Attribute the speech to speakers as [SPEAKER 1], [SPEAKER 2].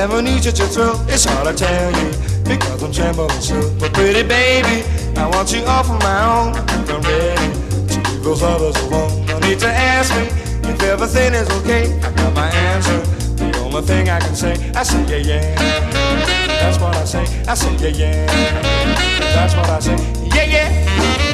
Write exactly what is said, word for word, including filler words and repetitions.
[SPEAKER 1] never knew such a thrill. It's hard to tell you because I'm trembling still. But pretty baby, I want you all for my own. I think I'm ready to leave those others alone. No need to ask me if everything is okay. I got my answer. The only thing I can say, I say yeah yeah. That's what I say. I say yeah yeah. That's what I say. Yeah yeah.